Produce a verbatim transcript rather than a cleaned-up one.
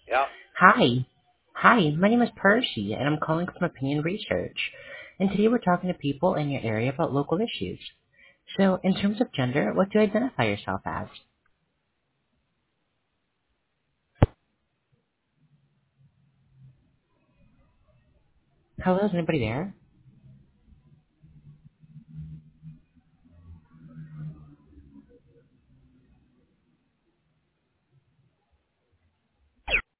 Yeah. Hi. Hi, my name is Percy, and I'm calling from Opinion Research. And today we're talking to people in your area about local issues. So, in terms of gender, what do you identify yourself as? Hello, is anybody there?